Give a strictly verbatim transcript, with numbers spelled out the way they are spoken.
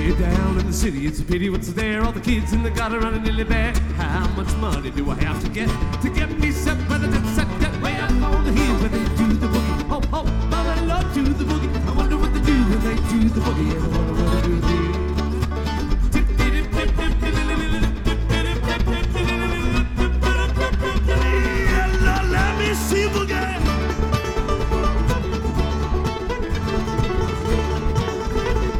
Way down in the city, it's a pity what's there. All the kids in the gutter running nearly bare. How much money do I have to get to get